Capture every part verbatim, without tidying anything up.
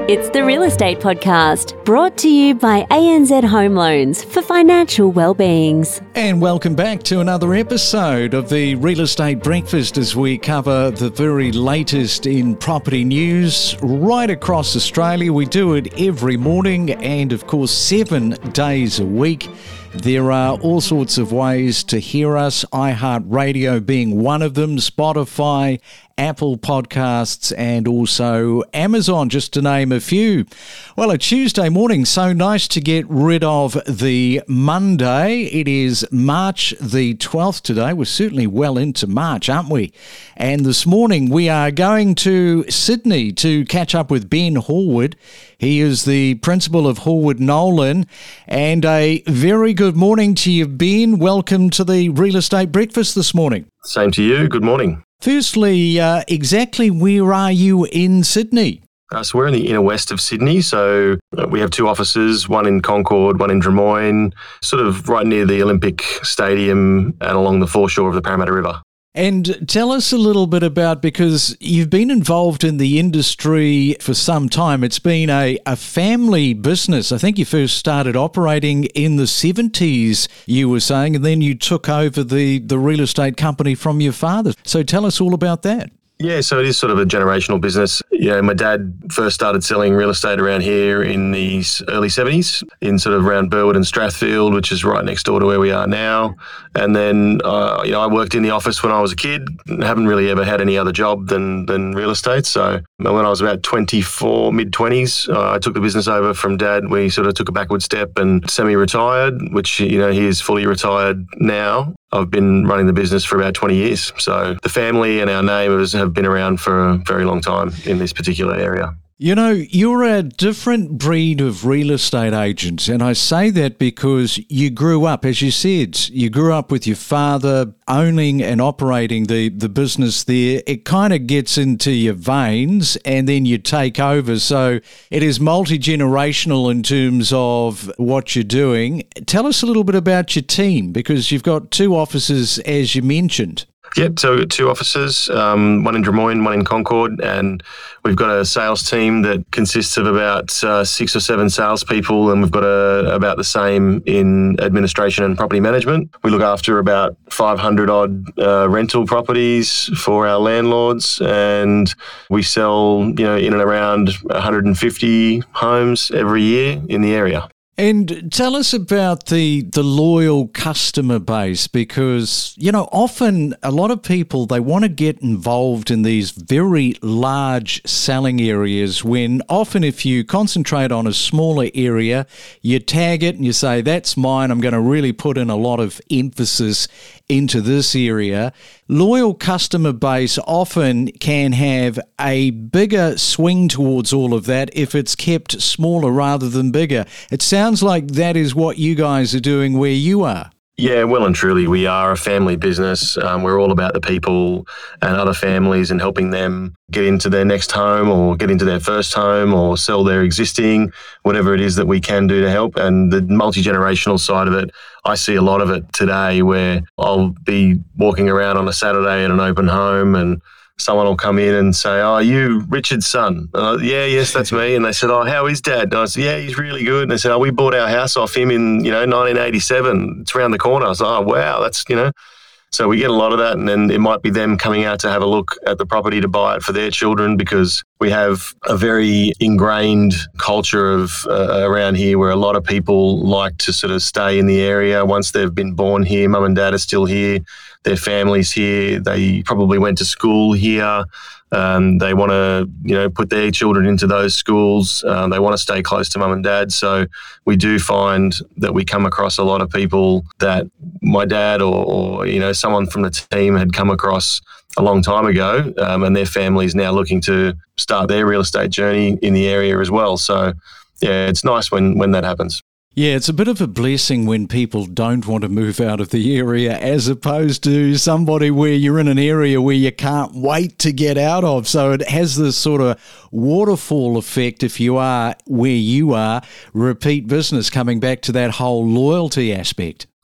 It's the Real Estate Podcast, brought to you by A N Z Home Loans for financial well-beings. And welcome back to another episode of the Real Estate Breakfast as we cover the very latest in property news right across Australia. We do it every morning and, of course, seven days a week. There are all sorts of ways to hear us, iHeartRadio being one of them, Spotify, Apple Podcasts, and also Amazon, just to name a few. Well, a Tuesday morning, so nice to get rid of the Monday. It is March the twelfth today. We're certainly well into March, aren't we? And this morning we are going to Sydney to catch up with Ben Horwood. He is the principal of Horwood Nolan. And a very good morning to you, Ben. Welcome to the Real Estate Breakfast this morning. Same to you. Good morning. Firstly, uh, exactly where are you in Sydney? Uh, so we're in the inner west of Sydney. So uh, we have two offices, one in Concord, one in Drummoyne, sort of right near the Olympic Stadium and along the foreshore of the Parramatta River. And tell us a little bit about, because you've been involved in the industry for some time. It's been a, a family business. I think you first started operating in the seventies, you were saying, and then you took over the, the real estate company from your father. So tell us all about that. Yeah, so it is sort of a generational business. You know, my dad first started selling real estate around here in the early seventies, in sort of around Burwood and Strathfield, which is right next door to where we are now. And then, uh, you know, I worked in the office when I was a kid. Haven't really ever had any other job than than real estate. So when I was about twenty-four, mid-twenties, uh, I took the business over from Dad. We sort of took a backward step and semi-retired, which, you know, he is fully retired now. I've been running the business for about twenty years. So the family and our neighbours have been around for a very long time in this particular area. You know, you're a different breed of real estate agents, and I say that because you grew up, as you said, you grew up with your father owning and operating the, the business there. It kind of gets into your veins, and then you take over. So it is multi-generational in terms of what you're doing. Tell us a little bit about your team, because you've got two offices, as you mentioned. Yep, so we've got two offices, um, one in Drummoyne, one in Concord, and we've got a sales team that consists of about uh, six or seven salespeople, and we've got a, about the same in administration and property management. We look after about five hundred odd uh, rental properties for our landlords, and we sell, you know, in and around one hundred fifty homes every year in the area. And tell us about the the loyal customer base, because, you know, often a lot of people, they want to get involved in these very large selling areas when often if you concentrate on a smaller area, you tag it and you say, that's mine, I'm going to really put in a lot of emphasis into this area. Loyal customer base often can have a bigger swing towards all of that if it's kept smaller rather than bigger. It sounds like that is what you guys are doing where you are. Yeah, well and truly, we are a family business. Um, we're all about the people and other families and helping them get into their next home or get into their first home or sell their existing, whatever it is that we can do to help. And the multi-generational side of it, I see a lot of it today where I'll be walking around on a Saturday in an open home and someone will come in and say, oh, are you Richard's son? Uh, yeah, yes, that's me. And they said, oh, how is Dad? And I said, yeah, he's really good. And they said, oh, we bought our house off him in, you know, nineteen eighty-seven. It's around the corner. I was like, oh, wow, that's, you know. So we get a lot of that, and then it might be them coming out to have a look at the property to buy it for their children, because we have a very ingrained culture of uh, around here where a lot of people like to sort of stay in the area once they've been born here. Mum and Dad are still here. Their family's here. They probably went to school here. Um, they want to, you know, put their children into those schools. Um, they want to stay close to mum and dad. So we do find that we come across a lot of people that my dad or, or you know, someone from the team had come across a long time ago, um, and their family's now looking to start their real estate journey in the area as well. So, yeah, it's nice when, when that happens. Yeah, it's a bit of a blessing when people don't want to move out of the area, as opposed to somebody where you're in an area where you can't wait to get out of. So it has this sort of waterfall effect if you are where you are, repeat business, coming back to that whole loyalty aspect.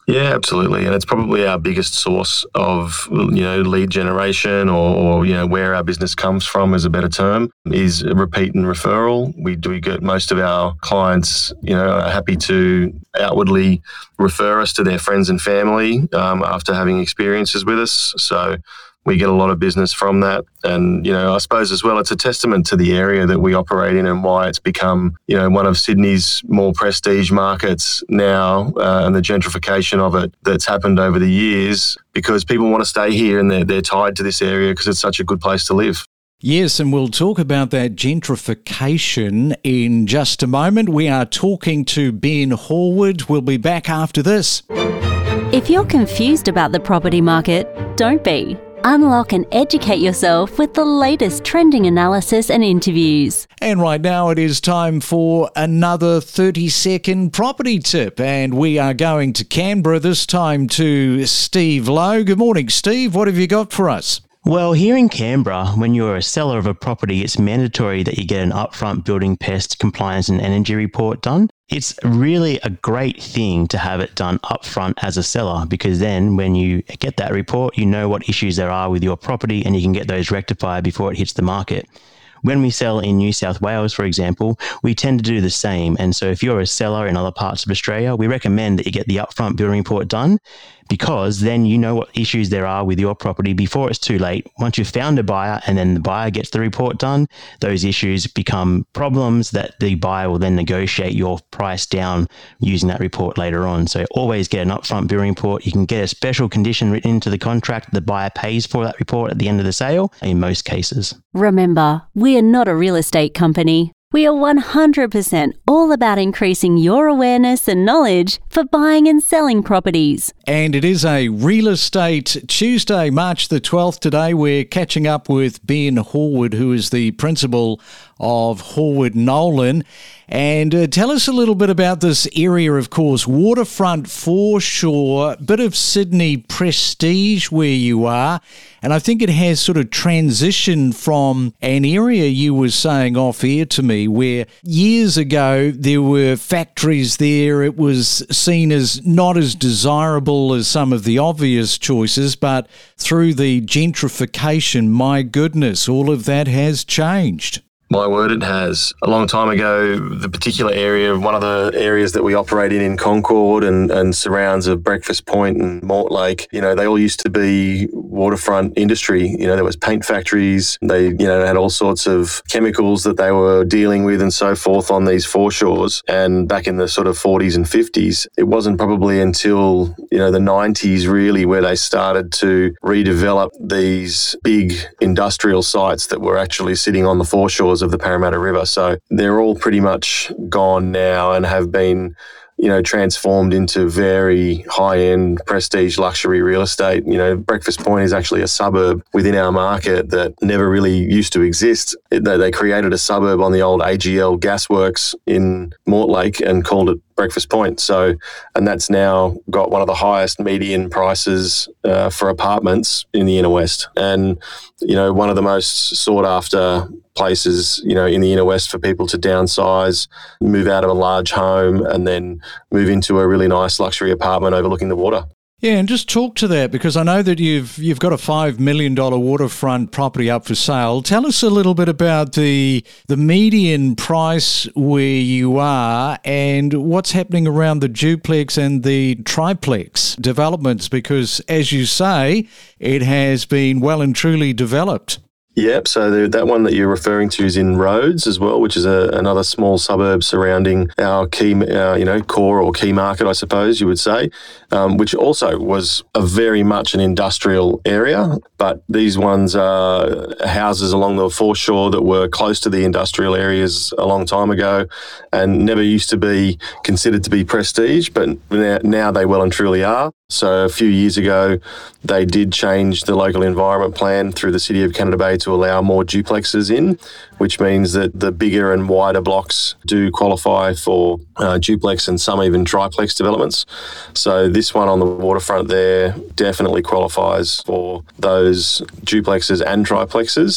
Yeah, absolutely. And it's probably our biggest source of, you know, lead generation or, or, you know, where our business comes from is a better term, is repeat and referral. We do get most of our clients, you know, are happy to outwardly refer us to their friends and family um, after having experiences with us. So we get a lot of business from that. And, you know, I suppose as well, it's a testament to the area that we operate in and why it's become, you know, one of Sydney's more prestige markets now uh, and the gentrification of it that's happened over the years, because people want to stay here and they're, they're tied to this area because it's such a good place to live. Yes, and we'll talk about that gentrification in just a moment. We are talking to Ben Horwood. We'll be back after this. If you're confused about the property market, don't be. Unlock and educate yourself with the latest trending analysis and interviews. And right now it is time for another thirty-second property tip. And we are going to Canberra, this time to Steve Lowe. Good morning, Steve. What have you got for us? Well, here in Canberra, when you're a seller of a property, it's mandatory that you get an upfront building pest compliance and energy report done. It's really a great thing to have it done upfront as a seller, because then when you get that report, you know what issues there are with your property and you can get those rectified before it hits the market. When we sell in New South Wales, for example, we tend to do the same. And so if you're a seller in other parts of Australia, we recommend that you get the upfront building report done, because then you know what issues there are with your property before it's too late. Once you've found a buyer and then the buyer gets the report done, those issues become problems that the buyer will then negotiate your price down using that report later on. So always get an upfront building report. You can get a special condition written into the contract. The buyer pays for that report at the end of the sale in most cases. Remember, we are not a real estate company. We are one hundred percent all about increasing your awareness and knowledge for buying and selling properties. And it is a Real Estate Tuesday, March the twelfth. Today we're catching up with Ben Horwood, who is the principal of Horwood Nolan. And uh, tell us a little bit about this area, of course, waterfront, foreshore, bit of Sydney prestige where you are. And I think it has sort of transitioned from an area you were saying off air to me where years ago there were factories there. It was seen as not as desirable as some of the obvious choices, but through the gentrification, my goodness, all of that has changed. My word, it has. A long time ago, the particular area, one of the areas that we operate in in Concord and, and surrounds of Breakfast Point and Mortlake, you know, they all used to be waterfront industry. You know, there was paint factories. They, you know, had all sorts of chemicals that they were dealing with and so forth on these foreshores. And back in the sort of forties and fifties, it wasn't probably until, you know, the nineties really where they started to redevelop these big industrial sites that were actually sitting on the foreshores of the Parramatta River. So they're all pretty much gone now and have been, you know, transformed into very high-end prestige luxury real estate. You know, Breakfast Point is actually a suburb within our market that never really used to exist. It, they, they created a suburb on the old A G L gasworks in Mortlake and called it Breakfast Point. So, and that's now got one of the highest median prices uh, for apartments in the inner west. And, you know, one of the most sought after places, you know, in the inner west for people to downsize, move out of a large home and then move into a really nice luxury apartment overlooking the water. Yeah, and just talk to that, because I know that you've you've got a five million dollars waterfront property up for sale. Tell us a little bit about the the median price where you are and what's happening around the duplex and the triplex developments, because, as you say, it has been well and truly developed. Yep, so the, that one that you're referring to is in Rhodes as well, which is a, another small suburb surrounding our key, uh, you know, core or key market, I suppose you would say, um, which also was a very much an industrial area. But these ones are houses along the foreshore that were close to the industrial areas a long time ago and never used to be considered to be prestige, but now, now they well and truly are. So a few years ago, they did change the local environment plan through the City of Canada Bay to allow more duplexes in, which means that the bigger and wider blocks do qualify for uh, duplex and some even triplex developments. So this one on the waterfront there definitely qualifies for those duplexes and triplexes.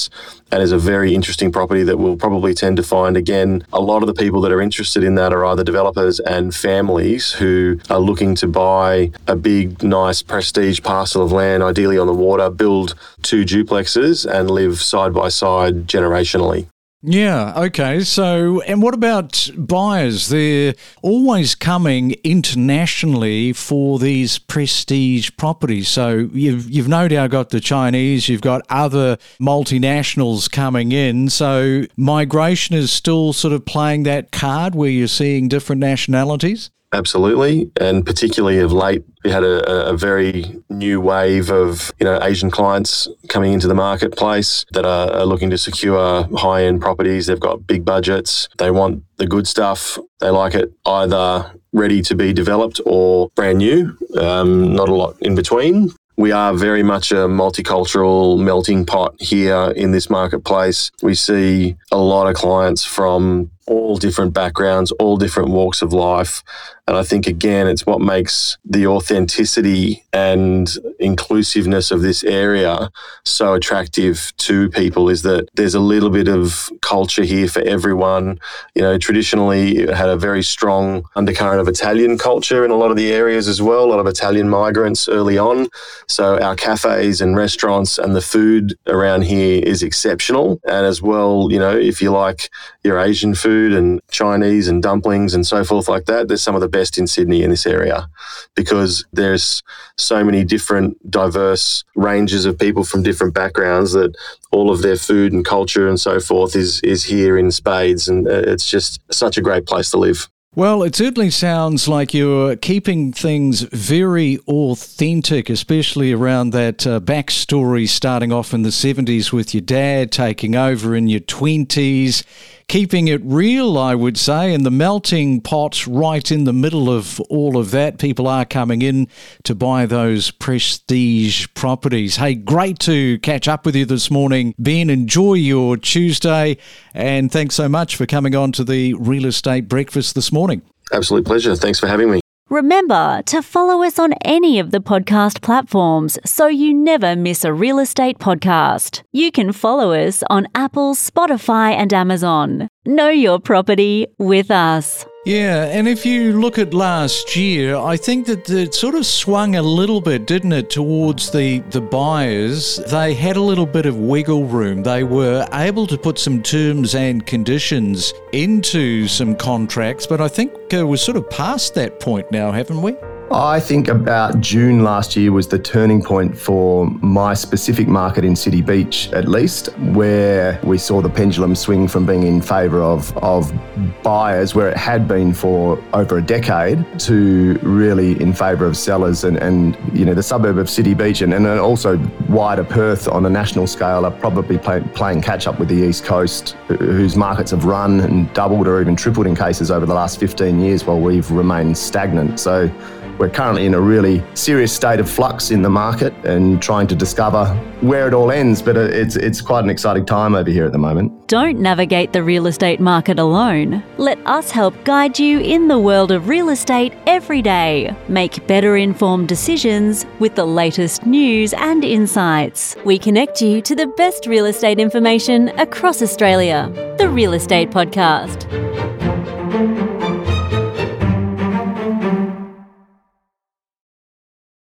and is a very interesting property that we'll probably tend to find, again, a lot of the people that are interested in that are either developers and families who are looking to buy a big, nice, prestige parcel of land, ideally on the water, build two duplexes and live side by side generationally. Yeah, okay. So, and what about buyers? They're always coming internationally for these prestige properties. So you've you've no doubt got the Chinese, you've got other multinationals coming in. So migration is still sort of playing that card where you're seeing different nationalities? Absolutely, and particularly of late, we had a, a very new wave of you know Asian clients coming into the marketplace that are, are looking to secure high-end properties. They've got big budgets. They want the good stuff. They like it either ready to be developed or brand new. Um, not a lot in between. We are very much a multicultural melting pot here in this marketplace. We see a lot of clients from all different backgrounds, all different walks of life. And I think, again, it's what makes the authenticity and inclusiveness of this area so attractive to people, is that there's a little bit of culture here for everyone. You know, traditionally it had a very strong undercurrent of Italian culture in a lot of the areas as well, a lot of Italian migrants early on. So our cafes and restaurants and the food around here is exceptional. And as well, you know, if you like your Asian food and Chinese and dumplings and so forth like that, there's some of the best in Sydney in this area, because there's so many different diverse ranges of people from different backgrounds that all of their food and culture and so forth is is here in spades, and it's just such a great place to live. Well, it certainly sounds like you're keeping things very authentic, especially around that uh, backstory starting off in the seventies with your dad taking over in your twenties, keeping it real, I would say, and the melting pot right in the middle of all of that. People are coming in to buy those prestige properties. Hey, great to catch up with you this morning, Ben. Enjoy your Tuesday, and thanks so much for coming on to the Real Estate Breakfast this morning. Absolute pleasure. Thanks for having me. Remember to follow us on any of the podcast platforms so you never miss a real estate podcast. You can follow us on Apple, Spotify and Amazon. Know your property with us. Yeah, and if you look at last year, I think that it sort of swung a little bit, didn't it, towards the, the buyers. They had a little bit of wiggle room. They were able to put some terms and conditions into some contracts, but I think uh, we're sort of past that point now, haven't we? I think about June last year was the turning point for my specific market in City Beach, at least, where we saw the pendulum swing from being in favour of, of buyers, where it had been for over a decade, to really in favour of sellers. And, and, you know, the suburb of City Beach and, and also wider Perth on a national scale are probably play, playing catch up with the East Coast, whose markets have run and doubled or even tripled in cases over the last fifteen years, while we've remained stagnant. So we're currently in a really serious state of flux in the market and trying to discover where it all ends, but it's it's quite an exciting time over here at the moment. Don't navigate the real estate market alone. Let us help guide you in the world of real estate every day. Make better informed decisions with the latest news and insights. We connect you to the best real estate information across Australia. The Real Estate Podcast.